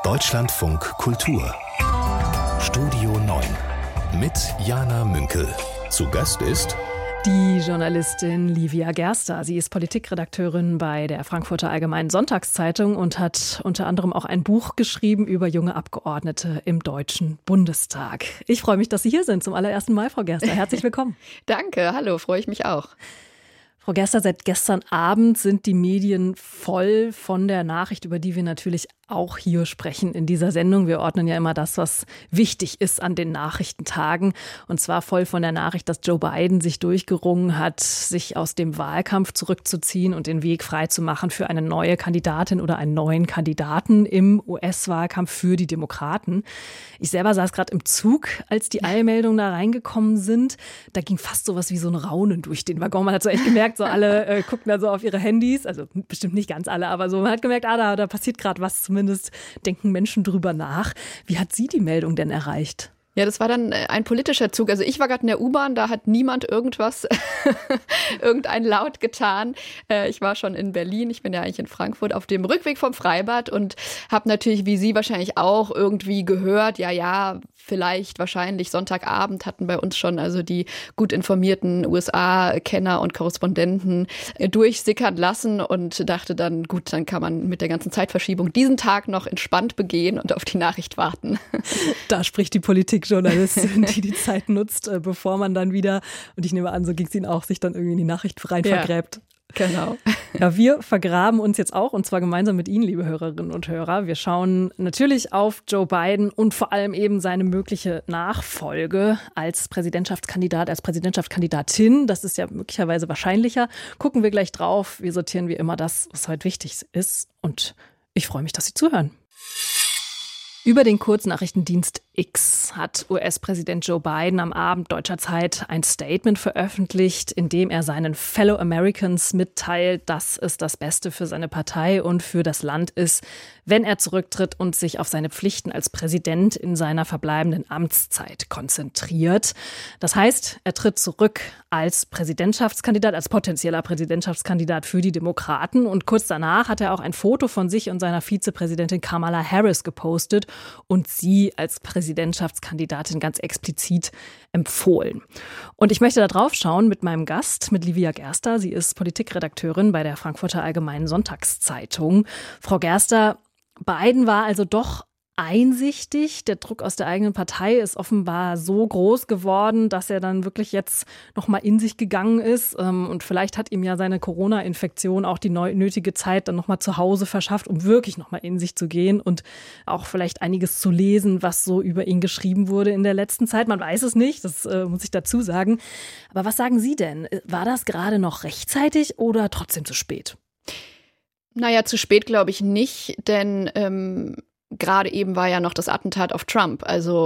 Deutschlandfunk Kultur Studio 9 mit Jana Münkel. Zu Gast ist die Journalistin Livia Gerster. Sie ist Politikredakteurin bei der Frankfurter Allgemeinen Sonntagszeitung und hat unter anderem auch ein Buch geschrieben über junge Abgeordnete im Deutschen Bundestag. Ich freue mich, dass Sie hier sind zum allerersten Mal, Frau Gerster. Herzlich willkommen. Danke, hallo, freue ich mich auch. Frau Gerster, seit gestern Abend sind die Medien voll von der Nachricht, über die wir natürlich auch hier sprechen in dieser Sendung. Wir ordnen ja immer das, was wichtig ist an den Nachrichtentagen. Und zwar voll von der Nachricht, dass Joe Biden sich durchgerungen hat, sich aus dem Wahlkampf zurückzuziehen und den Weg freizumachen für eine neue Kandidatin oder einen neuen Kandidaten im US-Wahlkampf für die Demokraten. Ich selber saß gerade im Zug, als die Eilmeldungen da reingekommen sind. Da ging fast sowas wie so ein Raunen durch den Waggon. Man hat so echt gemerkt, so alle guckten da so auf ihre Handys. Also bestimmt nicht ganz alle, aber so man hat gemerkt, da passiert gerade was. Zumindest denken Menschen drüber nach. Wie hat Sie die Meldung denn erreicht? Ja, das war dann ein politischer Zug. Also ich war gerade in der U-Bahn, da hat niemand irgendwas, irgendein Laut getan. Ich war schon in Berlin, ich bin ja eigentlich in Frankfurt, auf dem Rückweg vom Freibad und habe natürlich, wie Sie wahrscheinlich auch, irgendwie gehört, ja, vielleicht, wahrscheinlich Sonntagabend hatten bei uns schon also die gut informierten USA-Kenner und Korrespondenten durchsickern lassen und dachte dann, gut, dann kann man mit der ganzen Zeitverschiebung diesen Tag noch entspannt begehen und auf die Nachricht warten. Da spricht die Politikjournalistin, die Zeit nutzt, bevor man dann wieder, und ich nehme an, so ging es Ihnen auch, sich dann irgendwie in die Nachricht rein vergräbt. Genau. Ja, wir vergraben uns jetzt auch, und zwar gemeinsam mit Ihnen, liebe Hörerinnen und Hörer. Wir schauen natürlich auf Joe Biden und vor allem eben seine mögliche Nachfolge als Präsidentschaftskandidat, als Präsidentschaftskandidatin. Das ist ja möglicherweise wahrscheinlicher. Gucken wir gleich drauf. Wir sortieren wie immer das, was heute wichtig ist. Und ich freue mich, dass Sie zuhören. Über den Kurznachrichtendienst X hat US-Präsident Joe Biden am Abend deutscher Zeit ein Statement veröffentlicht, in dem er seinen Fellow Americans mitteilt, dass es das Beste für seine Partei und für das Land ist, wenn er zurücktritt und sich auf seine Pflichten als Präsident in seiner verbleibenden Amtszeit konzentriert. Das heißt, er tritt zurück als Präsidentschaftskandidat, als potenzieller Präsidentschaftskandidat für die Demokraten. Und kurz danach hat er auch ein Foto von sich und seiner Vizepräsidentin Kamala Harris gepostet und sie als Präsidentschaftskandidatin ganz explizit empfohlen. Und ich möchte da drauf schauen mit meinem Gast, mit Livia Gerster. Sie ist Politikredakteurin bei der Frankfurter Allgemeinen Sonntagszeitung. Frau Gerster, Biden war also doch einsichtig. Der Druck aus der eigenen Partei ist offenbar so groß geworden, dass er dann wirklich jetzt noch mal in sich gegangen ist. Und vielleicht hat ihm ja seine Corona-Infektion auch die nötige Zeit dann noch mal zu Hause verschafft, um wirklich noch mal in sich zu gehen und auch vielleicht einiges zu lesen, was so über ihn geschrieben wurde in der letzten Zeit. Man weiß es nicht, das muss ich dazu sagen. Aber was sagen Sie denn? War das gerade noch rechtzeitig oder trotzdem zu spät? Naja, zu spät glaube ich nicht, denn gerade eben war ja noch das Attentat auf Trump. Also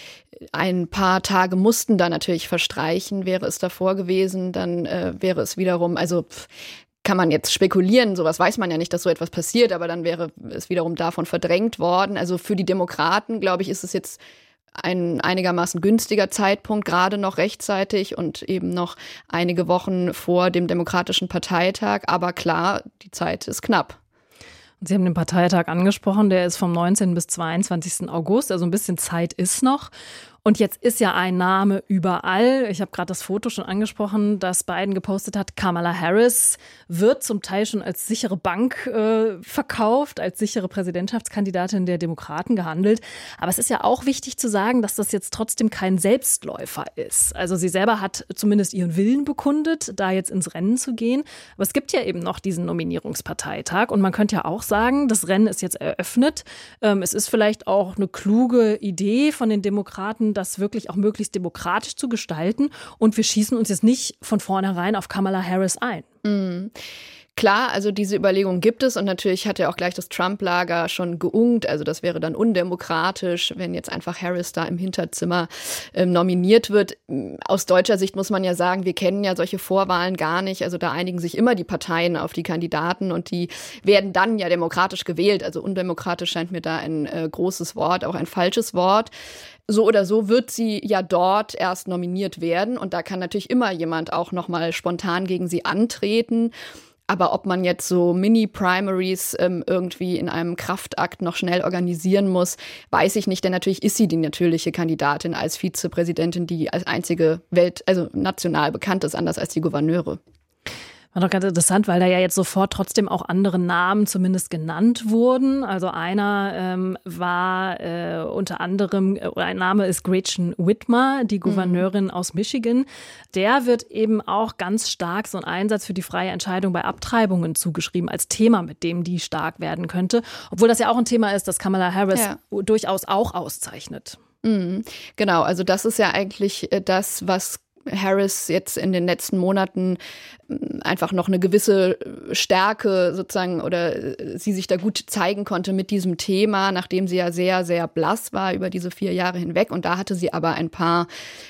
ein paar Tage mussten da natürlich verstreichen. Wäre es davor gewesen, dann wäre es wiederum, also kann man jetzt spekulieren, sowas weiß man ja nicht, dass so etwas passiert, aber dann wäre es wiederum davon verdrängt worden. Also für die Demokraten, glaube ich, ist es jetzt ein einigermaßen günstiger Zeitpunkt, gerade noch rechtzeitig und eben noch einige Wochen vor dem Demokratischen Parteitag. Aber klar, die Zeit ist knapp. Sie haben den Parteitag angesprochen, der ist vom 19. bis 22. August, also ein bisschen Zeit ist noch. Und jetzt ist ja ein Name überall. Ich habe gerade das Foto schon angesprochen, das Biden gepostet hat. Kamala Harris wird zum Teil schon als sichere Bank verkauft, als sichere Präsidentschaftskandidatin der Demokraten gehandelt. Aber es ist ja auch wichtig zu sagen, dass das jetzt trotzdem kein Selbstläufer ist. Also sie selber hat zumindest ihren Willen bekundet, da jetzt ins Rennen zu gehen. Aber es gibt ja eben noch diesen Nominierungsparteitag. Und man könnte ja auch sagen, das Rennen ist jetzt eröffnet. Es ist vielleicht auch eine kluge Idee von den Demokraten, das wirklich auch möglichst demokratisch zu gestalten. Und wir schießen uns jetzt nicht von vornherein auf Kamala Harris ein. Mhm. Klar, also diese Überlegung gibt es und natürlich hat ja auch gleich das Trump-Lager schon geungt. Also das wäre dann undemokratisch, wenn jetzt einfach Harris da im Hinterzimmer nominiert wird. Aus deutscher Sicht muss man ja sagen, wir kennen ja solche Vorwahlen gar nicht. Also da einigen sich immer die Parteien auf die Kandidaten und die werden dann ja demokratisch gewählt. Also undemokratisch scheint mir da ein großes Wort, auch ein falsches Wort. So oder so wird sie ja dort erst nominiert werden und da kann natürlich immer jemand auch noch mal spontan gegen sie antreten. Aber ob man jetzt so Mini-Primaries irgendwie in einem Kraftakt noch schnell organisieren muss, weiß ich nicht. Denn natürlich ist sie die natürliche Kandidatin als Vizepräsidentin, die als einzige national bekannt ist, anders als die Gouverneure. War doch ganz interessant, weil da ja jetzt sofort trotzdem auch andere Namen zumindest genannt wurden. Also einer war unter anderem, ein Name ist Gretchen Whitmer, die Gouverneurin aus Michigan. Der wird eben auch ganz stark so ein Einsatz für die freie Entscheidung bei Abtreibungen zugeschrieben als Thema, mit dem die stark werden könnte. Obwohl das ja auch ein Thema ist, das Kamala Harris durchaus auch auszeichnet. Genau, also das ist ja eigentlich das, was Harris jetzt in den letzten Monaten einfach noch eine gewisse Stärke sozusagen oder sie sich da gut zeigen konnte mit diesem Thema, nachdem sie ja sehr, sehr blass war über diese 4 Jahre hinweg. Und da hatte sie aber ein paar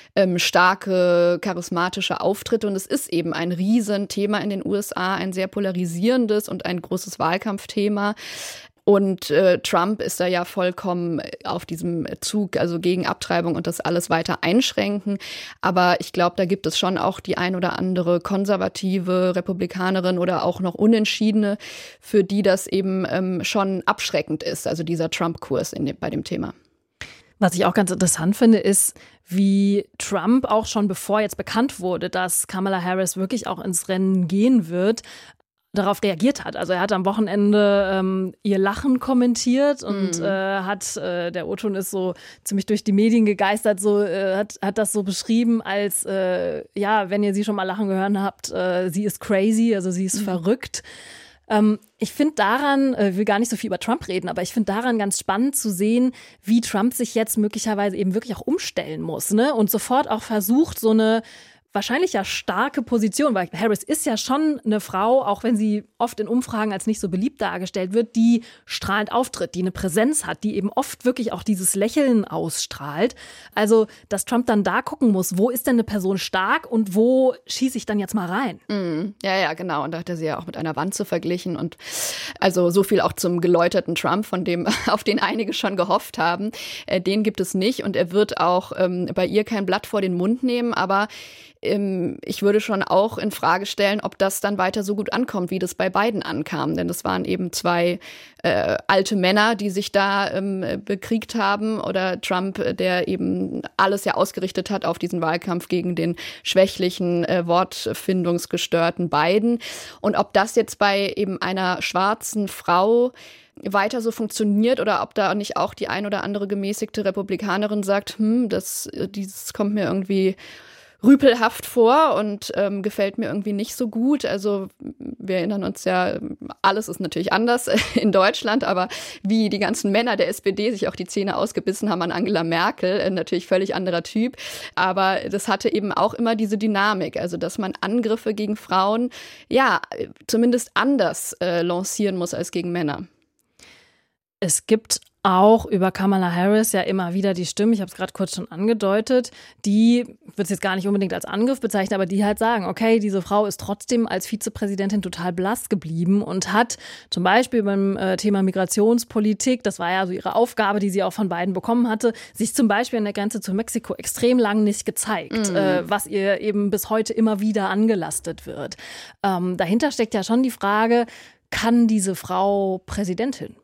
starke, charismatische Auftritte. Und es ist eben ein Riesenthema in den USA, ein sehr polarisierendes und ein großes Wahlkampfthema. Und Trump ist da ja vollkommen auf diesem Zug, also gegen Abtreibung und das alles weiter einschränken. Aber ich glaube, da gibt es schon auch die ein oder andere konservative Republikanerin oder auch noch Unentschiedene, für die das eben schon abschreckend ist, also dieser Trump-Kurs bei dem Thema. Was ich auch ganz interessant finde, ist, wie Trump auch schon bevor jetzt bekannt wurde, dass Kamala Harris wirklich auch ins Rennen gehen wird, darauf reagiert hat. Also er hat am Wochenende ihr Lachen kommentiert und der O-Ton ist so ziemlich durch die Medien gegeistert, hat das so beschrieben als, wenn ihr sie schon mal lachen gehört habt, sie ist crazy, also sie ist verrückt. Ich finde daran, will gar nicht so viel über Trump reden, aber ich finde daran ganz spannend zu sehen, wie Trump sich jetzt möglicherweise eben wirklich auch umstellen muss, ne? Und sofort auch versucht, so eine wahrscheinlich ja starke Position, weil Harris ist ja schon eine Frau, auch wenn sie oft in Umfragen als nicht so beliebt dargestellt wird, die strahlend auftritt, die eine Präsenz hat, die eben oft wirklich auch dieses Lächeln ausstrahlt. Also, dass Trump dann da gucken muss, wo ist denn eine Person stark und wo schieße ich dann jetzt mal rein? Ja, genau. Und da hat er sie ja auch mit einer Wanze verglichen und also so viel auch zum geläuterten Trump, auf den einige schon gehofft haben. Den gibt es nicht und er wird auch bei ihr kein Blatt vor den Mund nehmen, aber ich würde schon auch in Frage stellen, ob das dann weiter so gut ankommt, wie das bei Biden ankam. Denn das waren eben 2 alte Männer, die sich da bekriegt haben. Oder Trump, der eben alles ja ausgerichtet hat auf diesen Wahlkampf gegen den schwächlichen, wortfindungsgestörten Biden. Und ob das jetzt bei eben einer schwarzen Frau weiter so funktioniert oder ob da nicht auch die ein oder andere gemäßigte Republikanerin sagt, dieses kommt mir irgendwie rüpelhaft vor und gefällt mir irgendwie nicht so gut. Also wir erinnern uns ja, alles ist natürlich anders in Deutschland, aber wie die ganzen Männer der SPD sich auch die Zähne ausgebissen haben an Angela Merkel, natürlich völlig anderer Typ. Aber das hatte eben auch immer diese Dynamik, also dass man Angriffe gegen Frauen ja zumindest anders lancieren muss als gegen Männer. Es gibt auch über Kamala Harris ja immer wieder die Stimmen, ich habe es gerade kurz schon angedeutet, die, ich würde es jetzt gar nicht unbedingt als Angriff bezeichnen, aber die halt sagen, okay, diese Frau ist trotzdem als Vizepräsidentin total blass geblieben und hat zum Beispiel beim Thema Migrationspolitik, das war ja so ihre Aufgabe, die sie auch von Biden bekommen hatte, sich zum Beispiel an der Grenze zu Mexiko extrem lang nicht gezeigt, was ihr eben bis heute immer wieder angelastet wird. Dahinter steckt ja schon die Frage, kann diese Frau Präsidentin?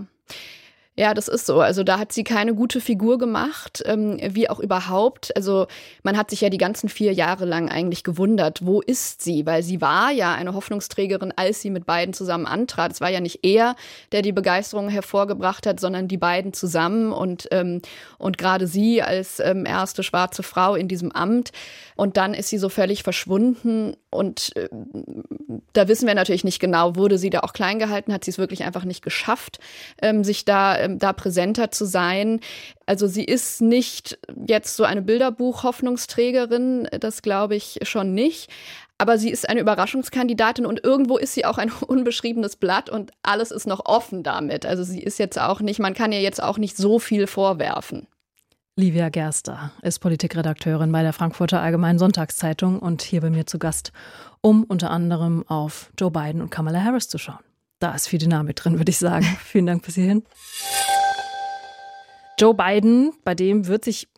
Ja, das ist so. Also da hat sie keine gute Figur gemacht, wie auch überhaupt. Also man hat sich ja die ganzen 4 Jahre lang eigentlich gewundert, wo ist sie? Weil sie war ja eine Hoffnungsträgerin, als sie mit Biden zusammen antrat. Es war ja nicht er, der die Begeisterung hervorgebracht hat, sondern die beiden zusammen und gerade sie als erste schwarze Frau in diesem Amt. Und dann ist sie so völlig verschwunden und da wissen wir natürlich nicht genau, wurde sie da auch klein gehalten, hat sie es wirklich einfach nicht geschafft, sich da präsenter zu sein. Also sie ist nicht jetzt so eine Bilderbuch-Hoffnungsträgerin, das glaube ich schon nicht. Aber sie ist eine Überraschungskandidatin und irgendwo ist sie auch ein unbeschriebenes Blatt und alles ist noch offen damit. Also sie ist jetzt auch nicht, man kann ihr jetzt auch nicht so viel vorwerfen. Livia Gerster ist Politikredakteurin bei der Frankfurter Allgemeinen Sonntagszeitung und hier bei mir zu Gast, um unter anderem auf Joe Biden und Kamala Harris zu schauen. Da ist viel Dynamik drin, würde ich sagen. Vielen Dank bis hierhin. Joe Biden, bei dem wird sich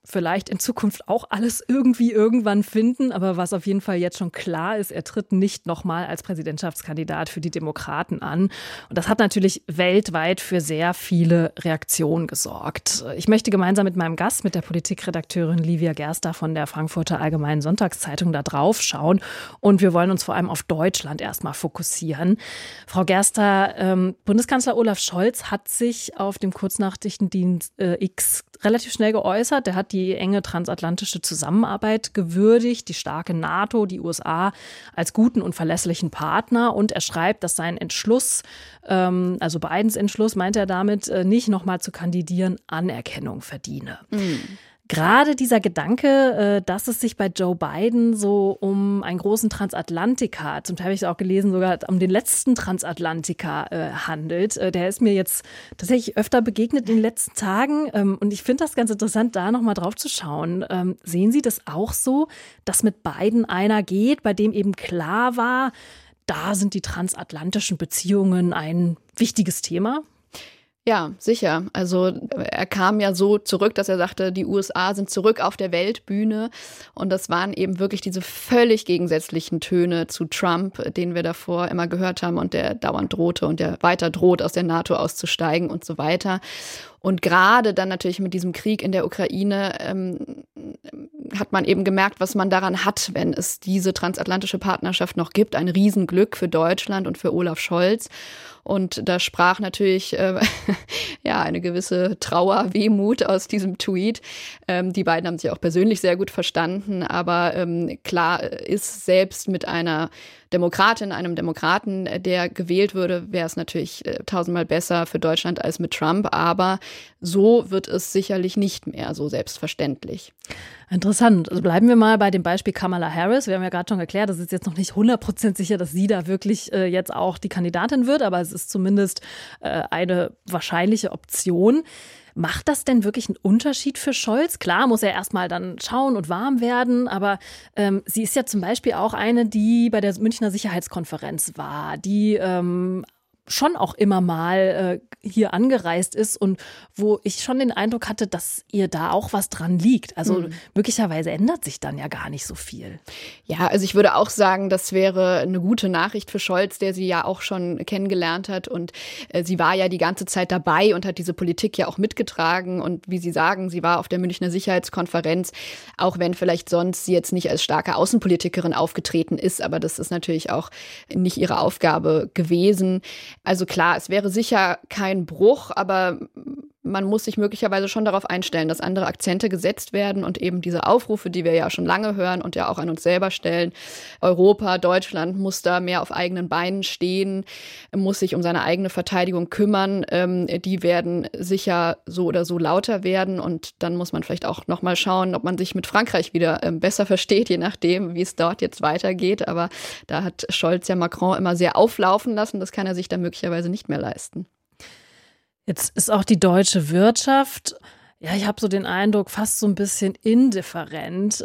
vielleicht in Zukunft auch alles irgendwie irgendwann finden. Aber was auf jeden Fall jetzt schon klar ist, er tritt nicht nochmal als Präsidentschaftskandidat für die Demokraten an. Und das hat natürlich weltweit für sehr viele Reaktionen gesorgt. Ich möchte gemeinsam mit meinem Gast, mit der Politikredakteurin Livia Gerster von der Frankfurter Allgemeinen Sonntagszeitung da drauf schauen. Und wir wollen uns vor allem auf Deutschland erstmal fokussieren. Frau Gerster, Bundeskanzler Olaf Scholz hat sich auf dem Kurznachrichtendienst X relativ schnell geäußert. Der hat die enge transatlantische Zusammenarbeit gewürdigt, die starke NATO, die USA als guten und verlässlichen Partner. Und er schreibt, dass sein Entschluss, also Bidens Entschluss, meint er damit, nicht nochmal zu kandidieren, Anerkennung verdiene. Gerade dieser Gedanke, dass es sich bei Joe Biden so um einen großen Transatlantiker, zum Teil habe ich es auch gelesen, sogar um den letzten Transatlantiker handelt, der ist mir jetzt tatsächlich öfter begegnet in den letzten Tagen. Und ich finde das ganz interessant, da nochmal drauf zu schauen. Sehen Sie das auch so, dass mit Biden einer geht, bei dem eben klar war, da sind die transatlantischen Beziehungen ein wichtiges Thema? Ja, sicher. Also er kam ja so zurück, dass er sagte, die USA sind zurück auf der Weltbühne. Und das waren eben wirklich diese völlig gegensätzlichen Töne zu Trump, den wir davor immer gehört haben und der dauernd drohte und der weiter droht, aus der NATO auszusteigen und so weiter. Und gerade dann natürlich mit diesem Krieg in der Ukraine hat man eben gemerkt, was man daran hat, wenn es diese transatlantische Partnerschaft noch gibt. Ein Riesenglück für Deutschland und für Olaf Scholz. Und da sprach natürlich eine gewisse Trauer, Wehmut aus diesem Tweet. Die beiden haben sich auch persönlich sehr gut verstanden. Aber klar ist, selbst mit einer Demokratin, einem Demokraten, der gewählt würde, wäre es natürlich tausendmal besser für Deutschland als mit Trump. Aber so wird es sicherlich nicht mehr so selbstverständlich. Interessant. Also bleiben wir mal bei dem Beispiel Kamala Harris. Wir haben ja gerade schon erklärt, das ist jetzt noch nicht 100% sicher, dass sie da wirklich jetzt auch die Kandidatin wird, aber es ist zumindest eine wahrscheinliche Option. Macht das denn wirklich einen Unterschied für Scholz? Klar, muss er erstmal dann schauen und warm werden, aber sie ist ja zum Beispiel auch eine, die bei der Münchner Sicherheitskonferenz war, die schon auch immer mal hier angereist ist und wo ich schon den Eindruck hatte, dass ihr da auch was dran liegt. Also möglicherweise ändert sich dann ja gar nicht so viel. Ja, also ich würde auch sagen, das wäre eine gute Nachricht für Scholz, der sie ja auch schon kennengelernt hat. Und sie war ja die ganze Zeit dabei und hat diese Politik ja auch mitgetragen. Und wie Sie sagen, sie war auf der Münchner Sicherheitskonferenz, auch wenn vielleicht sonst sie jetzt nicht als starke Außenpolitikerin aufgetreten ist. Aber das ist natürlich auch nicht ihre Aufgabe gewesen. Also klar, es wäre sicher kein Bruch, aber man muss sich möglicherweise schon darauf einstellen, dass andere Akzente gesetzt werden und eben diese Aufrufe, die wir ja schon lange hören und ja auch an uns selber stellen. Europa, Deutschland muss da mehr auf eigenen Beinen stehen, muss sich um seine eigene Verteidigung kümmern. Die werden sicher so oder so lauter werden und dann muss man vielleicht auch noch mal schauen, ob man sich mit Frankreich wieder besser versteht, je nachdem, wie es dort jetzt weitergeht. Aber da hat Scholz ja Macron immer sehr auflaufen lassen. Das kann er sich dann möglicherweise nicht mehr leisten. Jetzt ist auch die deutsche Wirtschaft, ja, ich habe so den Eindruck, fast so ein bisschen indifferent,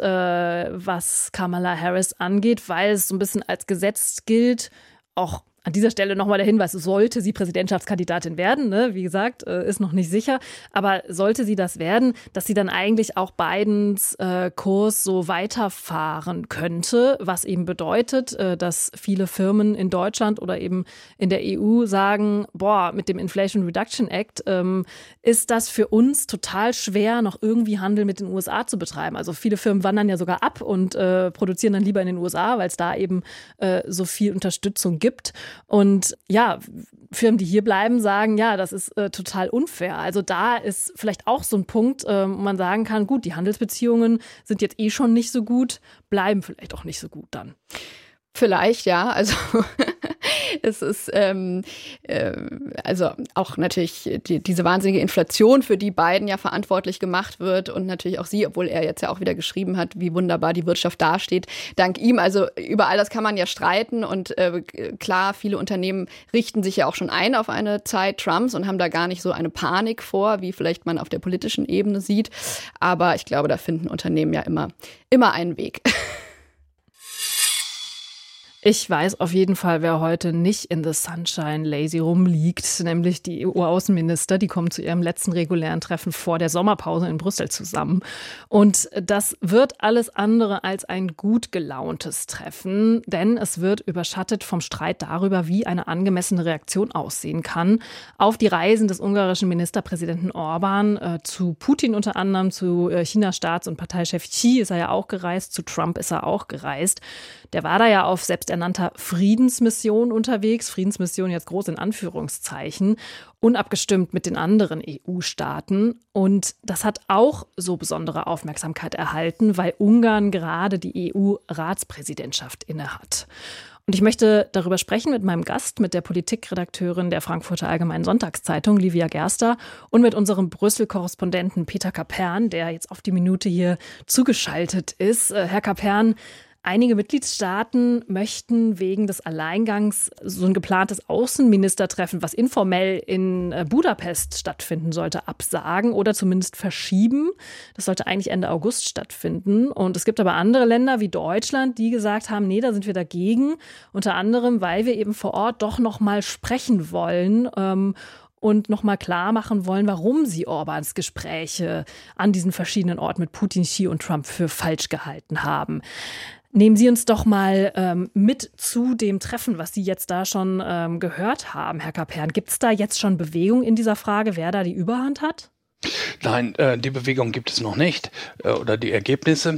was Kamala Harris angeht, weil es so ein bisschen als Gesetz gilt, auch an dieser Stelle nochmal der Hinweis, sollte sie Präsidentschaftskandidatin werden, ne? Wie gesagt, ist noch nicht sicher, aber sollte sie das werden, dass sie dann eigentlich auch Bidens Kurs so weiterfahren könnte, was eben bedeutet, dass viele Firmen in Deutschland oder eben in der EU sagen, boah, mit dem Inflation Reduction Act ist das für uns total schwer, noch irgendwie Handel mit den USA zu betreiben. Also viele Firmen wandern ja sogar ab und produzieren dann lieber in den USA, weil es da eben so viel Unterstützung gibt. Und ja, Firmen, die hier bleiben, sagen, ja, das ist total unfair. Also da ist vielleicht auch so ein Punkt, wo man sagen kann, gut, die Handelsbeziehungen sind jetzt eh schon nicht so gut, bleiben vielleicht auch nicht so gut dann. Vielleicht, ja. Also es ist also auch natürlich diese wahnsinnige Inflation, für die Biden ja verantwortlich gemacht wird und natürlich auch sie, obwohl er jetzt ja auch wieder geschrieben hat, wie wunderbar die Wirtschaft dasteht, dank ihm. Also über all das kann man ja streiten und klar, viele Unternehmen richten sich ja auch schon ein auf eine Zeit Trumps und haben da gar nicht so eine Panik vor, wie vielleicht man auf der politischen Ebene sieht. Aber ich glaube, da finden Unternehmen ja immer einen Weg. Ich weiß auf jeden Fall, wer heute nicht in the sunshine lazy rumliegt, nämlich die EU-Außenminister. Die kommen zu ihrem letzten regulären Treffen vor der Sommerpause in Brüssel zusammen. Und das wird alles andere als ein gut gelauntes Treffen, denn es wird überschattet vom Streit darüber, wie eine angemessene Reaktion aussehen kann auf die Reisen des ungarischen Ministerpräsidenten Orbán zu Putin unter anderem, zu Chinas Staats- und Parteichef Xi ist er ja auch gereist, zu Trump ist er auch gereist. Der war da ja auf selbsternannter Friedensmission unterwegs. Friedensmission jetzt groß in Anführungszeichen. Unabgestimmt mit den anderen EU-Staaten. Und das hat auch so besondere Aufmerksamkeit erhalten, weil Ungarn gerade die EU-Ratspräsidentschaft innehat. Und ich möchte darüber sprechen mit meinem Gast, mit der Politikredakteurin der Frankfurter Allgemeinen Sonntagszeitung, Livia Gerster, und mit unserem Brüssel-Korrespondenten Peter Kapern, der jetzt auf die Minute hier zugeschaltet ist. Herr Kapern, einige Mitgliedstaaten möchten wegen des Alleingangs so ein geplantes Außenministertreffen, was informell in Budapest stattfinden sollte, absagen oder zumindest verschieben. Das sollte eigentlich Ende August stattfinden. Und es gibt aber andere Länder wie Deutschland, die gesagt haben, nee, da sind wir dagegen. Unter anderem, weil wir eben vor Ort doch noch mal sprechen wollen und noch mal klar machen wollen, warum sie Orbáns Gespräche an diesen verschiedenen Orten mit Putin, Xi und Trump für falsch gehalten haben. Nehmen Sie uns doch mal mit zu dem Treffen, was Sie jetzt da schon gehört haben, Herr Kapern. Gibt es da jetzt schon Bewegung in dieser Frage, wer da die Überhand hat? Nein, die Bewegung gibt es noch nicht oder die Ergebnisse.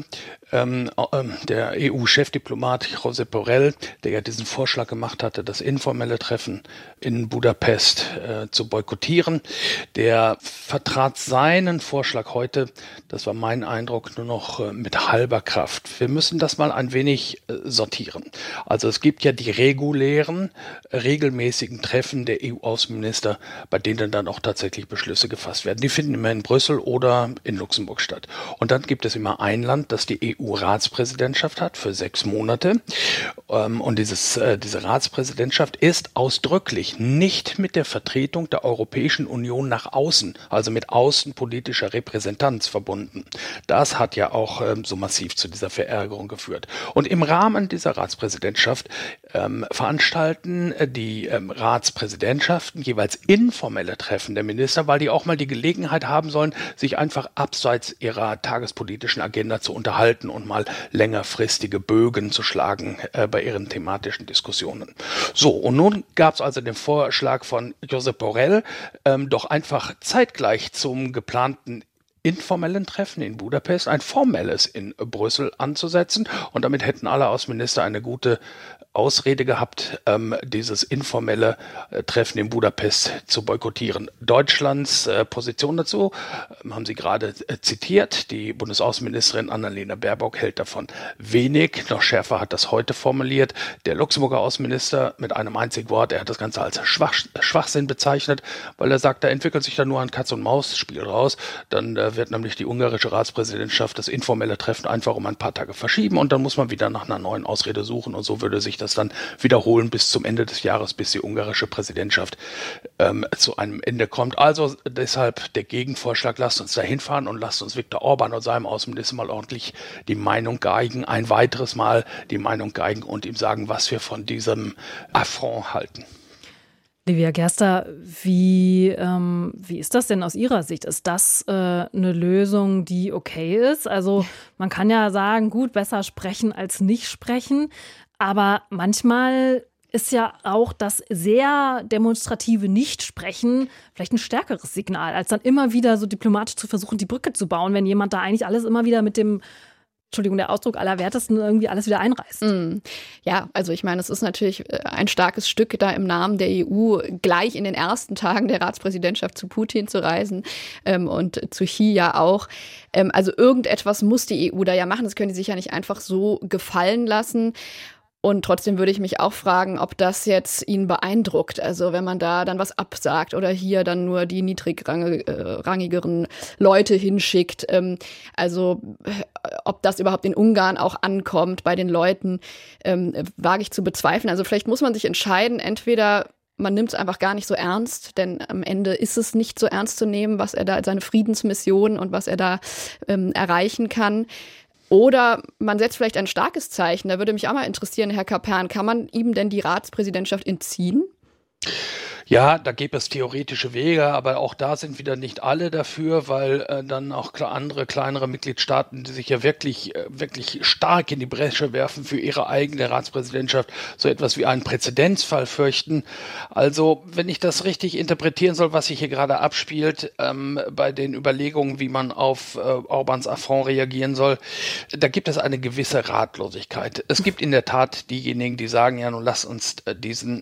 Der EU-Chefdiplomat Josep Borrell, der ja diesen Vorschlag gemacht hatte, das informelle Treffen in Budapest zu boykottieren, der vertrat seinen Vorschlag heute, das war mein Eindruck, nur noch mit halber Kraft. Wir müssen das mal ein wenig sortieren. Also es gibt ja die regulären, regelmäßigen Treffen der EU-Außenminister, bei denen dann auch tatsächlich Beschlüsse gefasst werden. Die finden immer in Brüssel oder in Luxemburg statt. Und dann gibt es immer ein Land, das die EU-Ratspräsidentschaft hat für 6 Monate. Und diese Ratspräsidentschaft ist ausdrücklich nicht mit der Vertretung der Europäischen Union nach außen, also mit außenpolitischer Repräsentanz verbunden. Das hat ja auch so massiv zu dieser Verärgerung geführt. Und im Rahmen dieser Ratspräsidentschaft veranstalten die Ratspräsidentschaften jeweils informelle Treffen der Minister, weil die auch mal die Gelegenheit haben sollen, sich einfach abseits ihrer tagespolitischen Agenda zu unterhalten und mal längerfristige Bögen zu schlagen bei ihren thematischen Diskussionen. So, und nun gab es also den Vorschlag von Josep Borrell, doch einfach zeitgleich zum geplanten informellen Treffen in Budapest ein formelles in Brüssel anzusetzen. Und damit hätten alle Außenminister eine gute Ausrede gehabt, dieses informelle Treffen in Budapest zu boykottieren. Deutschlands Position dazu haben Sie gerade zitiert. Die Bundesaußenministerin Annalena Baerbock hält davon wenig. Noch schärfer hat das heute formuliert der Luxemburger Außenminister mit einem einzigen Wort. Er hat das Ganze als Schwachsinn bezeichnet, weil er sagt, da entwickelt sich dann nur ein Katz-und-Maus-Spiel raus. Dann wird nämlich die ungarische Ratspräsidentschaft das informelle Treffen einfach um ein paar Tage verschieben und dann muss man wieder nach einer neuen Ausrede suchen und so würde sich das dann wiederholen bis zum Ende des Jahres, bis die ungarische Präsidentschaft zu einem Ende kommt. Also deshalb der Gegenvorschlag, lasst uns da hinfahren und lasst uns Viktor Orbán und seinem Außenminister mal ordentlich die Meinung geigen, ein weiteres Mal die Meinung geigen und ihm sagen, was wir von diesem Affront halten. Livia Gerster, wie ist das denn aus Ihrer Sicht? Ist das eine Lösung, die okay ist? Also man kann ja sagen, gut, besser sprechen als nicht sprechen. Aber manchmal ist ja auch das sehr demonstrative Nichtsprechen vielleicht ein stärkeres Signal, als dann immer wieder so diplomatisch zu versuchen, die Brücke zu bauen, wenn jemand da eigentlich alles immer wieder mit dem, Entschuldigung, der Ausdruck Allerwertesten irgendwie alles wieder einreißt. Ja, also ich meine, es ist natürlich ein starkes Stück, da im Namen der EU gleich in den ersten Tagen der Ratspräsidentschaft zu Putin zu reisen und zu Xi ja auch. Also irgendetwas muss die EU da ja machen, das können die sich ja nicht einfach so gefallen lassen. Und trotzdem würde ich mich auch fragen, ob das jetzt ihn beeindruckt. Also wenn man da dann was absagt oder hier dann nur die niedrigrangigeren Leute hinschickt. Also ob das überhaupt in Ungarn auch ankommt bei den Leuten, wage ich zu bezweifeln. Also vielleicht muss man sich entscheiden, entweder man nimmt es einfach gar nicht so ernst, denn am Ende ist es nicht so ernst zu nehmen, was er da, seine Friedensmission und was er da erreichen kann. Oder man setzt vielleicht ein starkes Zeichen. Da würde mich auch mal interessieren, Herr Kapern, kann man ihm denn die Ratspräsidentschaft entziehen? Ja, da gäbe es theoretische Wege, aber auch da sind wieder nicht alle dafür, weil dann auch andere kleinere Mitgliedstaaten, die sich ja wirklich stark in die Bresche werfen für ihre eigene Ratspräsidentschaft, so etwas wie einen Präzedenzfall fürchten. Also, wenn ich das richtig interpretieren soll, was sich hier gerade abspielt, bei den Überlegungen, wie man auf Orbáns Affront reagieren soll, da gibt es eine gewisse Ratlosigkeit. Es gibt in der Tat diejenigen, die sagen, ja, nun lass uns diesen,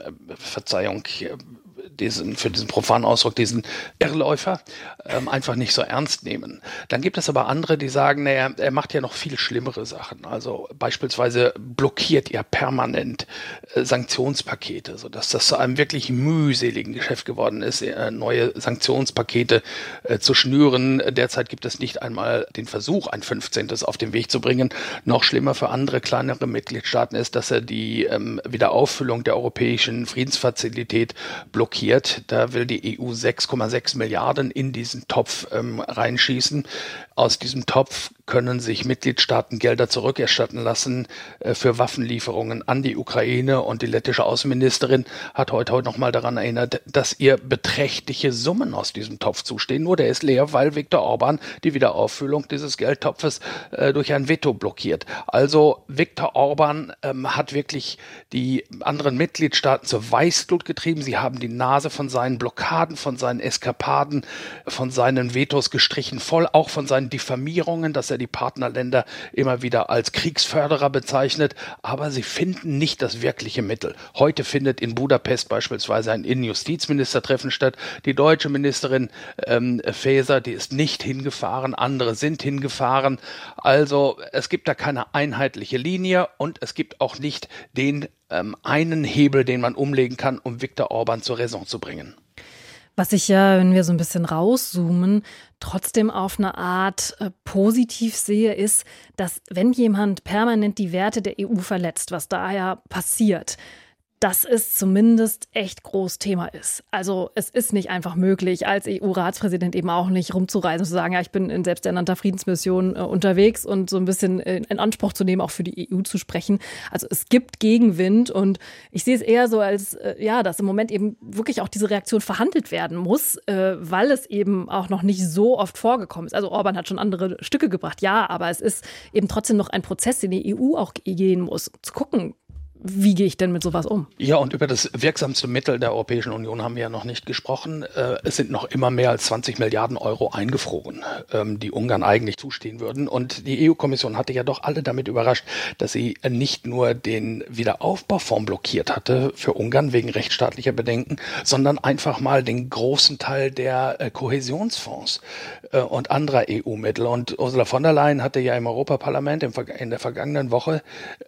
für diesen profanen Ausdruck, diesen Irrläufer einfach nicht so ernst nehmen. Dann gibt es aber andere, die sagen, naja, er macht ja noch viel schlimmere Sachen. Also beispielsweise blockiert er permanent Sanktionspakete, sodass das zu einem wirklich mühseligen Geschäft geworden ist, neue Sanktionspakete zu schnüren. Derzeit gibt es nicht einmal den Versuch, ein 15. auf den Weg zu bringen. Noch schlimmer für andere kleinere Mitgliedstaaten ist, dass er die Wiederauffüllung der europäischen Friedensfazilität blockiert. Da will die EU 6,6 Milliarden in diesen Topf reinschießen. Aus diesem Topf können sich Mitgliedstaaten Gelder zurückerstatten lassen für Waffenlieferungen an die Ukraine. Und die lettische Außenministerin hat heute noch mal daran erinnert, dass ihr beträchtliche Summen aus diesem Topf zustehen. Nur der ist leer, weil Viktor Orbán die Wiederauffüllung dieses Geldtopfes durch ein Veto blockiert. Also Viktor Orbán hat wirklich die anderen Mitgliedstaaten zur Weißglut getrieben. Sie haben die Nase von seinen Blockaden, von seinen Eskapaden, von seinen Vetos gestrichen voll, auch von seinen Diffamierungen, dass er die Partnerländer immer wieder als Kriegsförderer bezeichnet, aber sie finden nicht das wirkliche Mittel. Heute findet in Budapest beispielsweise ein Innenjustizministertreffen statt. Die deutsche Ministerin Faeser, die ist nicht hingefahren, andere sind hingefahren. Also es gibt da keine einheitliche Linie und es gibt auch nicht den einen Hebel, den man umlegen kann, um Viktor Orbán zur Raison zu bringen. Was ich ja, wenn wir so ein bisschen rauszoomen, trotzdem auf eine Art positiv sehe, ist, dass wenn jemand permanent die Werte der EU verletzt, was da ja passiert, dass es zumindest echt groß Thema ist. Also es ist nicht einfach möglich, als EU-Ratspräsident eben auch nicht rumzureisen und zu sagen, ja, ich bin in selbsternannter Friedensmission unterwegs und so ein bisschen in Anspruch zu nehmen, auch für die EU zu sprechen. Also es gibt Gegenwind und ich sehe es eher so als, dass im Moment eben wirklich auch diese Reaktion verhandelt werden muss, weil es eben auch noch nicht so oft vorgekommen ist. Also Orbán hat schon andere Stücke gebracht, ja, aber es ist eben trotzdem noch ein Prozess, den die EU auch gehen muss, zu gucken, wie gehe ich denn mit sowas um? Ja, und über das wirksamste Mittel der Europäischen Union haben wir ja noch nicht gesprochen. Es sind noch immer mehr als 20 Milliarden Euro eingefroren, die Ungarn eigentlich zustehen würden. Und die EU-Kommission hatte ja doch alle damit überrascht, dass sie nicht nur den Wiederaufbaufonds blockiert hatte für Ungarn wegen rechtsstaatlicher Bedenken, sondern einfach mal den großen Teil der Kohäsionsfonds und anderer EU-Mittel. Und Ursula von der Leyen hatte ja im Europaparlament in der vergangenen Woche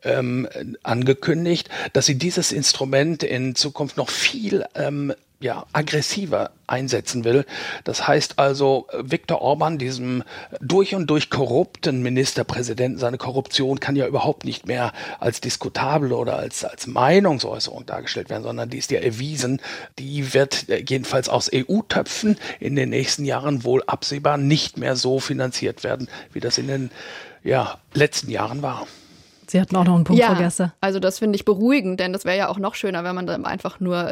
angekündigt, dass sie dieses Instrument in Zukunft noch viel aggressiver einsetzen will. Das heißt also, Viktor Orbán, diesem durch und durch korrupten Ministerpräsidenten, seine Korruption kann ja überhaupt nicht mehr als diskutabel oder als Meinungsäußerung dargestellt werden, sondern die ist ja erwiesen. Die wird jedenfalls aus EU-Töpfen in den nächsten Jahren wohl absehbar nicht mehr so finanziert werden, wie das in den letzten Jahren war. Sie hatten auch noch einen Punkt vergessen. Also das finde ich beruhigend, denn das wäre ja auch noch schöner, wenn man dann einfach nur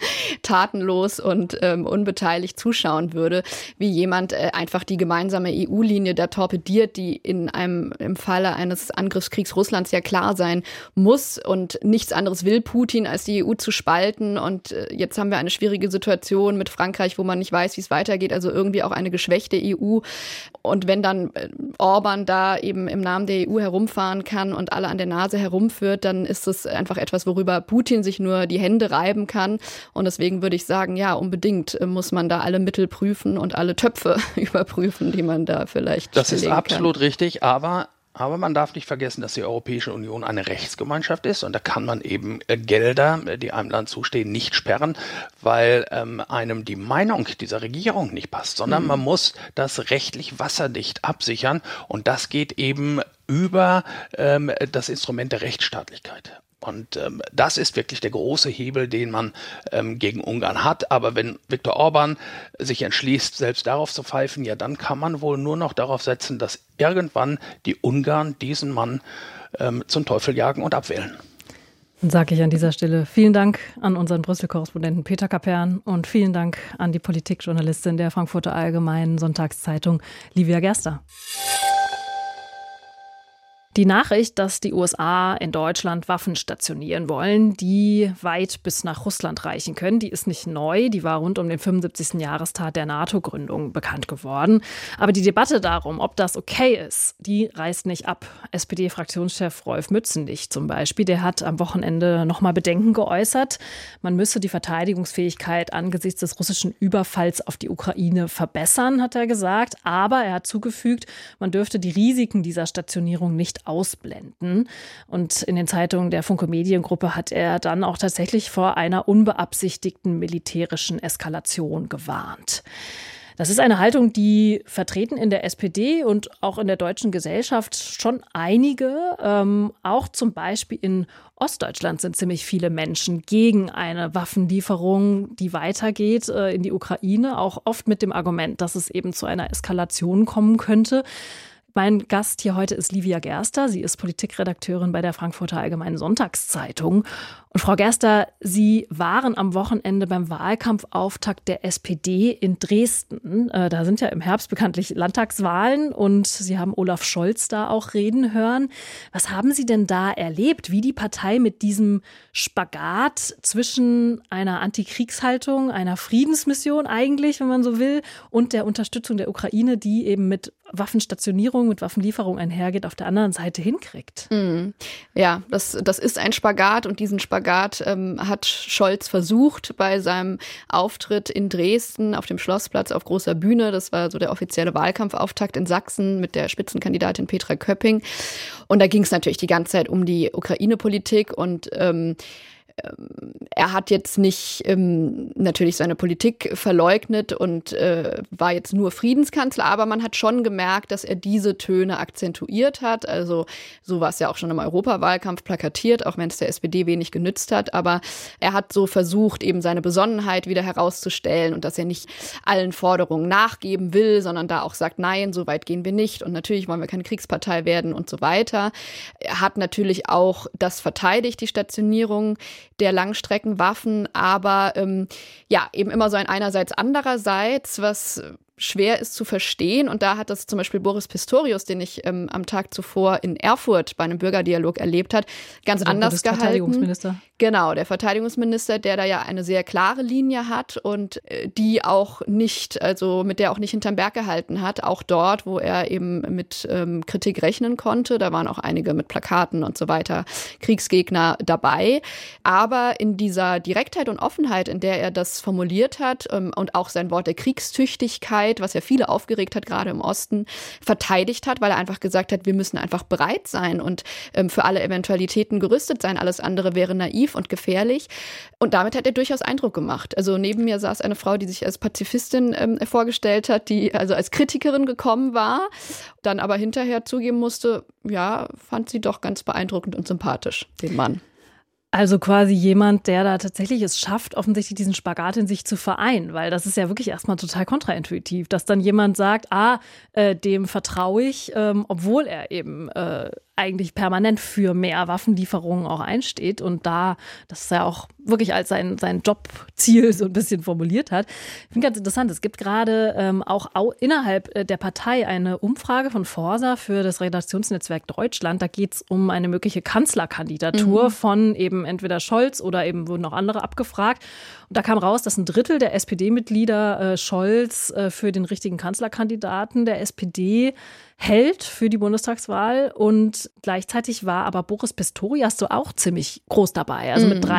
tatenlos und unbeteiligt zuschauen würde, wie jemand einfach die gemeinsame EU-Linie da torpediert, die im Falle eines Angriffskriegs Russlands ja klar sein muss und nichts anderes will Putin, als die EU zu spalten. Und jetzt haben wir eine schwierige Situation mit Frankreich, wo man nicht weiß, wie es weitergeht, also irgendwie auch eine geschwächte EU. Und wenn dann Orbán da eben im Namen der EU herumfahren kann und alle an der Nase herumführt, dann ist es einfach etwas, worüber Putin sich nur die Hände reiben kann. Und deswegen würde ich sagen, ja, unbedingt muss man da alle Mittel prüfen und alle Töpfe überprüfen, die man da vielleicht Das ist absolut richtig, aber man darf nicht vergessen, dass die Europäische Union eine Rechtsgemeinschaft ist und da kann man eben Gelder, die einem Land zustehen, nicht sperren, weil einem die Meinung dieser Regierung nicht passt, sondern man muss das rechtlich wasserdicht absichern und das geht eben über das Instrument der Rechtsstaatlichkeit. Und das ist wirklich der große Hebel, den man gegen Ungarn hat. Aber wenn Viktor Orbán sich entschließt, selbst darauf zu pfeifen, ja, dann kann man wohl nur noch darauf setzen, dass irgendwann die Ungarn diesen Mann zum Teufel jagen und abwählen. Dann sage ich an dieser Stelle vielen Dank an unseren Brüssel-Korrespondenten Peter Kapern und vielen Dank an die Politikjournalistin der Frankfurter Allgemeinen Sonntagszeitung, Livia Gerster. Die Nachricht, dass die USA in Deutschland Waffen stationieren wollen, die weit bis nach Russland reichen können, die ist nicht neu. Die war rund um den 75. Jahrestag der NATO-Gründung bekannt geworden. Aber die Debatte darum, ob das okay ist, die reißt nicht ab. SPD-Fraktionschef Rolf Mützenich zum Beispiel, der hat am Wochenende nochmal Bedenken geäußert. Man müsse die Verteidigungsfähigkeit angesichts des russischen Überfalls auf die Ukraine verbessern, hat er gesagt. Aber er hat zugefügt, man dürfte die Risiken dieser Stationierung nicht ausblenden. Und in den Zeitungen der Funke Mediengruppe hat er dann auch tatsächlich vor einer unbeabsichtigten militärischen Eskalation gewarnt. Das ist eine Haltung, die vertreten in der SPD und auch in der deutschen Gesellschaft schon einige. Auch zum Beispiel in Ostdeutschland sind ziemlich viele Menschen gegen eine Waffenlieferung, die weitergeht in die Ukraine, auch oft mit dem Argument, dass es eben zu einer Eskalation kommen könnte. Mein Gast hier heute ist Livia Gerster. Sie ist Politikredakteurin bei der Frankfurter Allgemeinen Sonntagszeitung. Und Frau Gerster, Sie waren am Wochenende beim Wahlkampfauftakt der SPD in Dresden. Da sind ja im Herbst bekanntlich Landtagswahlen und Sie haben Olaf Scholz da auch reden hören. Was haben Sie denn da erlebt, wie die Partei mit diesem Spagat zwischen einer Antikriegshaltung, einer Friedensmission eigentlich, wenn man so will, und der Unterstützung der Ukraine, die eben mit Waffenstationierung, mit Waffenlieferung einhergeht, auf der anderen Seite hinkriegt? Ja, das ist ein Spagat und diesen Spagat hat Scholz versucht bei seinem Auftritt in Dresden auf dem Schlossplatz auf großer Bühne. Das war so der offizielle Wahlkampfauftakt in Sachsen mit der Spitzenkandidatin Petra Köpping. Und da ging es natürlich die ganze Zeit um die Ukraine-Politik und er hat jetzt nicht natürlich seine Politik verleugnet und war jetzt nur Friedenskanzler, aber man hat schon gemerkt, dass er diese Töne akzentuiert hat. Also so war es ja auch schon im Europawahlkampf plakatiert, auch wenn es der SPD wenig genützt hat. Aber er hat so versucht, eben seine Besonnenheit wieder herauszustellen und dass er nicht allen Forderungen nachgeben will, sondern da auch sagt, nein, so weit gehen wir nicht und natürlich wollen wir keine Kriegspartei werden und so weiter. Er hat natürlich auch das verteidigt, die Stationierung der Langstreckenwaffen, aber eben immer so ein einerseits andererseits, was schwer ist zu verstehen. Und da hat das zum Beispiel Boris Pistorius, den ich am Tag zuvor in Erfurt bei einem Bürgerdialog erlebt hat, ganz anders gehalten. Verteidigungsminister. Genau, der Verteidigungsminister, der da ja eine sehr klare Linie hat und die auch nicht, also mit der auch nicht hinterm Berg gehalten hat, auch dort, wo er eben mit Kritik rechnen konnte. Da waren auch einige mit Plakaten und so weiter, Kriegsgegner dabei. Aber in dieser Direktheit und Offenheit, in der er das formuliert hat und auch sein Wort der Kriegstüchtigkeit, was ja viele aufgeregt hat, gerade im Osten, verteidigt hat, weil er einfach gesagt hat, wir müssen einfach bereit sein und für alle Eventualitäten gerüstet sein. Alles andere wäre naiv und gefährlich. Und damit hat er durchaus Eindruck gemacht. Also neben mir saß eine Frau, die sich als Pazifistin vorgestellt hat, die also als Kritikerin gekommen war, dann aber hinterher zugeben musste, ja, fand sie doch ganz beeindruckend und sympathisch, den Mann. Also quasi jemand, der da tatsächlich es schafft, offensichtlich diesen Spagat in sich zu vereinen, weil das ist ja wirklich erstmal total kontraintuitiv, dass dann jemand sagt, dem vertraue ich, obwohl er eben eigentlich permanent für mehr Waffenlieferungen auch einsteht und da das ja auch wirklich als sein Jobziel so ein bisschen formuliert hat. Ich finde ganz interessant, es gibt gerade auch innerhalb der Partei eine Umfrage von Forsa für das Redaktionsnetzwerk Deutschland. Da geht es um eine mögliche Kanzlerkandidatur von eben entweder Scholz oder eben wurden auch andere abgefragt. Und da kam raus, dass ein Drittel der SPD-Mitglieder Scholz für den richtigen Kanzlerkandidaten der SPD hält für die Bundestagswahl und gleichzeitig war aber Boris Pistorius so auch ziemlich groß dabei. Also mit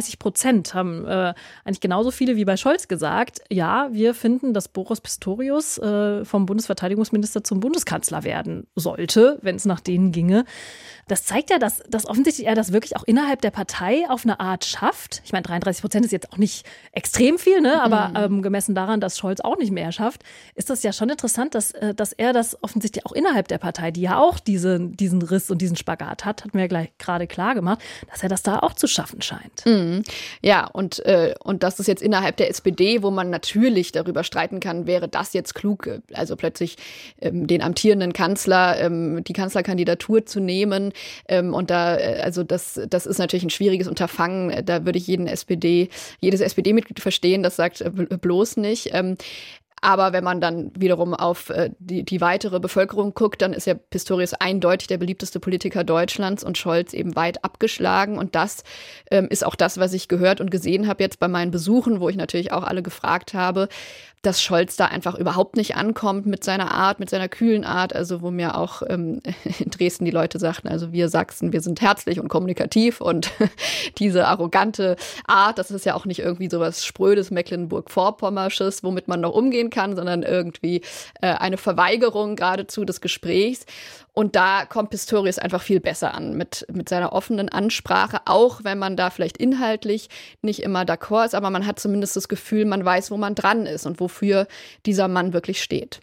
33% haben eigentlich genauso viele wie bei Scholz gesagt, ja, wir finden, dass Boris Pistorius vom Bundesverteidigungsminister zum Bundeskanzler werden sollte, wenn es nach denen ginge. Das zeigt ja, dass offensichtlich er das wirklich auch innerhalb der Partei auf eine Art schafft. Ich meine, 33% ist jetzt auch nicht extrem viel, ne? Aber gemessen daran, dass Scholz auch nicht mehr schafft, ist das ja schon interessant, dass er das offensichtlich auch innerhalb der Partei, die ja auch diesen Riss und diesen Spagat hat mir gleich gerade klar gemacht, dass er das da auch zu schaffen scheint. Ja, und das ist jetzt innerhalb der SPD, wo man natürlich darüber streiten kann, wäre das jetzt klug, also plötzlich den amtierenden Kanzler, die Kanzlerkandidatur zu nehmen. Und also das ist natürlich ein schwieriges Unterfangen. Da würde ich jedes SPD-Mitglied verstehen, das sagt bloß nicht. Aber wenn man dann wiederum auf die weitere Bevölkerung guckt, dann ist ja Pistorius eindeutig der beliebteste Politiker Deutschlands und Scholz eben weit abgeschlagen. Und das ist auch das, was ich gehört und gesehen habe jetzt bei meinen Besuchen, wo ich natürlich auch alle gefragt habe, dass Scholz da einfach überhaupt nicht ankommt mit seiner Art, mit seiner kühlen Art. Also wo mir auch in Dresden die Leute sagten, also wir Sachsen, wir sind herzlich und kommunikativ und diese arrogante Art, das ist ja auch nicht irgendwie sowas Sprödes, Mecklenburg-Vorpommersches, womit man noch umgehen kann, sondern irgendwie eine Verweigerung geradezu des Gesprächs. Und da kommt Pistorius einfach viel besser an mit seiner offenen Ansprache, auch wenn man da vielleicht inhaltlich nicht immer d'accord ist, aber man hat zumindest das Gefühl, man weiß, wo man dran ist und wofür dieser Mann wirklich steht.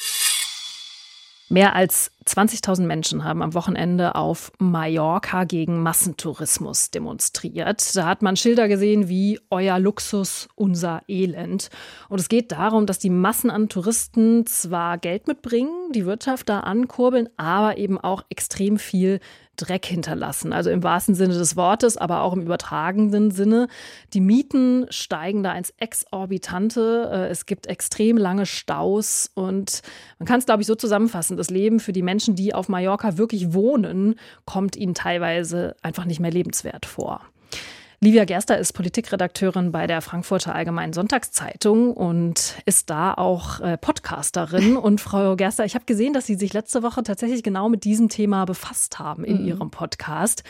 Mehr als 20.000 Menschen haben am Wochenende auf Mallorca gegen Massentourismus demonstriert. Da hat man Schilder gesehen wie „Euer Luxus, unser Elend". Und es geht darum, dass die Massen an Touristen zwar Geld mitbringen, die Wirtschaft da ankurbeln, aber eben auch extrem viel Dreck hinterlassen. Also im wahrsten Sinne des Wortes, aber auch im übertragenen Sinne. Die Mieten steigen da ins Exorbitante. Es gibt extrem lange Staus und man kann es, glaube ich, so zusammenfassen. Das Leben für die Menschen, die auf Mallorca wirklich wohnen, kommt ihnen teilweise einfach nicht mehr lebenswert vor. Livia Gerster ist Politikredakteurin bei der Frankfurter Allgemeinen Sonntagszeitung und ist da auch Podcasterin. Und Frau Gerster, ich habe gesehen, dass Sie sich letzte Woche tatsächlich genau mit diesem Thema befasst haben in Ihrem Podcast.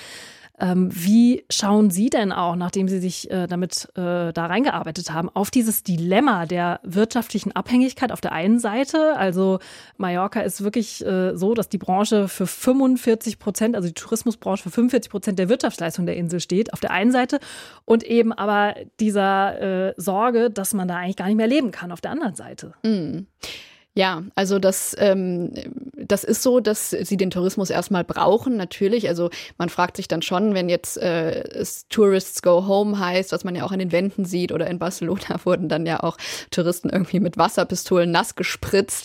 Wie schauen Sie denn auch, nachdem Sie sich damit da reingearbeitet haben, auf dieses Dilemma der wirtschaftlichen Abhängigkeit auf der einen Seite? Also Mallorca ist wirklich so, dass die Branche für 45%, also die Tourismusbranche für 45% der Wirtschaftsleistung der Insel steht, auf der einen Seite. Und eben aber dieser Sorge, dass man da eigentlich gar nicht mehr leben kann, auf der anderen Seite. Ja, also das ist so, dass sie den Tourismus erstmal brauchen, natürlich. Also man fragt sich dann schon, wenn jetzt Tourists go home heißt, was man ja auch an den Wänden sieht, oder in Barcelona wurden dann ja auch Touristen irgendwie mit Wasserpistolen nass gespritzt,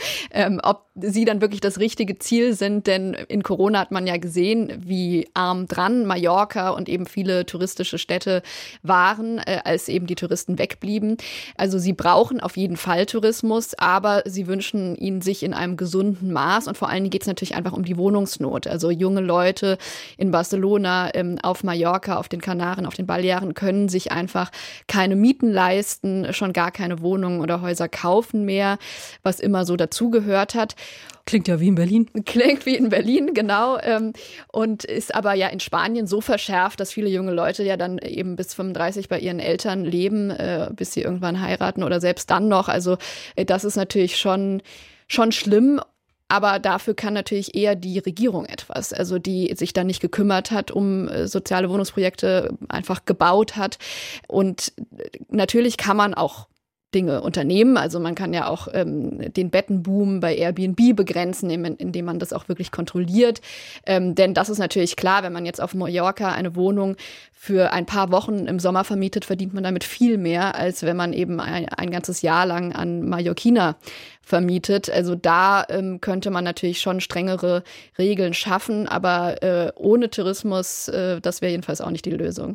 ob sie dann wirklich das richtige Ziel sind. Denn in Corona hat man ja gesehen, wie arm dran Mallorca und eben viele touristische Städte waren, als eben die Touristen wegblieben. Also sie brauchen auf jeden Fall Tourismus, aber sie wünschen ihn sich in einem gesunden Maß. Und vor allen Dingen geht es natürlich einfach um die Wohnungsnot. Also junge Leute in Barcelona, auf Mallorca, auf den Kanaren, auf den Balearen können sich einfach keine Mieten leisten, schon gar keine Wohnungen oder Häuser kaufen mehr, was immer so dazugehört hat. Klingt ja wie in Berlin. Klingt wie in Berlin, genau. Und ist aber ja in Spanien so verschärft, dass viele junge Leute ja dann eben bis 35 bei ihren Eltern leben, bis sie irgendwann heiraten oder selbst dann noch. Also das ist natürlich schon schlimm. Aber dafür kann natürlich eher die Regierung etwas, also die sich dann nicht gekümmert hat, um soziale Wohnungsprojekte einfach gebaut hat. Und natürlich kann man auch Dinge unternehmen. Also man kann ja auch den Bettenboom bei Airbnb begrenzen, indem man das auch wirklich kontrolliert. Denn das ist natürlich klar, wenn man jetzt auf Mallorca eine Wohnung für ein paar Wochen im Sommer vermietet, verdient man damit viel mehr, als wenn man eben ein ganzes Jahr lang an Mallorquiner vermietet. Also da könnte man natürlich schon strengere Regeln schaffen, aber ohne Tourismus, das wäre jedenfalls auch nicht die Lösung.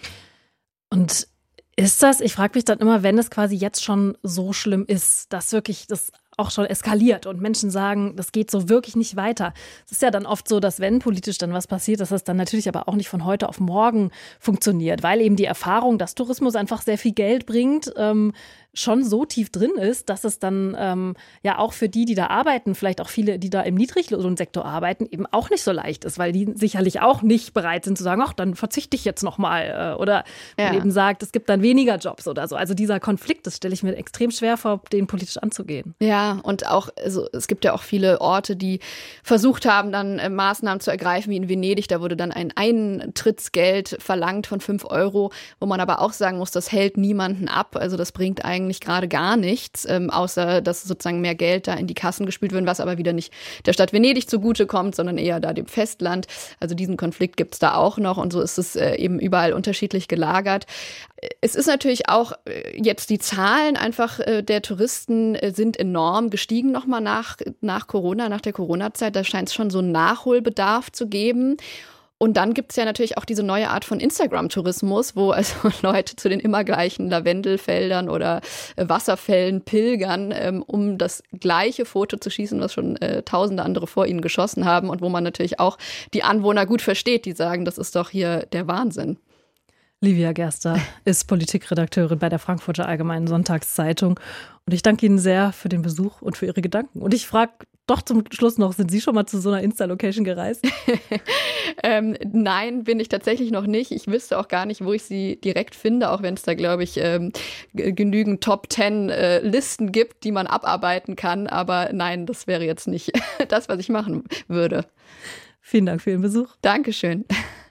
Und ist das, ich frage mich dann immer, wenn es quasi jetzt schon so schlimm ist, dass wirklich das auch schon eskaliert und Menschen sagen, das geht so wirklich nicht weiter. Es ist ja dann oft so, dass wenn politisch dann was passiert, dass das dann natürlich aber auch nicht von heute auf morgen funktioniert, weil eben die Erfahrung, dass Tourismus einfach sehr viel Geld bringt, schon so tief drin ist, dass es dann ja auch für die da arbeiten, vielleicht auch viele, die da im Niedriglohnsektor arbeiten, eben auch nicht so leicht ist, weil die sicherlich auch nicht bereit sind zu sagen, ach, dann verzichte ich jetzt nochmal. Oder man eben sagt, es gibt dann weniger Jobs oder so. Also dieser Konflikt, das stelle ich mir extrem schwer vor, den politisch anzugehen. Ja, und auch, also es gibt ja auch viele Orte, die versucht haben, dann Maßnahmen zu ergreifen, wie in Venedig. Da wurde dann ein Eintrittsgeld verlangt von 5 €, wo man aber auch sagen muss, das hält niemanden ab. Also das bringt eigentlich gerade gar nichts, außer dass sozusagen mehr Geld da in die Kassen gespült wird, was aber wieder nicht der Stadt Venedig zugutekommt, sondern eher da dem Festland. Also diesen Konflikt gibt es da auch noch und so ist es eben überall unterschiedlich gelagert. Es ist natürlich auch jetzt die Zahlen einfach der Touristen sind enorm gestiegen nochmal nach Corona, nach der Corona-Zeit. Da scheint es schon so einen Nachholbedarf zu geben. Und dann gibt es ja natürlich auch diese neue Art von Instagram-Tourismus, wo also Leute zu den immer gleichen Lavendelfeldern oder Wasserfällen pilgern, um das gleiche Foto zu schießen, was schon tausende andere vor ihnen geschossen haben und wo man natürlich auch die Anwohner gut versteht, die sagen, das ist doch hier der Wahnsinn. Livia Gerster ist Politikredakteurin bei der Frankfurter Allgemeinen Sonntagszeitung. Und ich danke Ihnen sehr für den Besuch und für Ihre Gedanken. Und ich frage doch zum Schluss noch, sind Sie schon mal zu so einer Insta-Location gereist? Nein, bin ich tatsächlich noch nicht. Ich wüsste auch gar nicht, wo ich sie direkt finde, auch wenn es da, glaube ich, genügend Top-10 Listen gibt, die man abarbeiten kann. Aber nein, das wäre jetzt nicht das, was ich machen würde. Vielen Dank für Ihren Besuch. Dankeschön.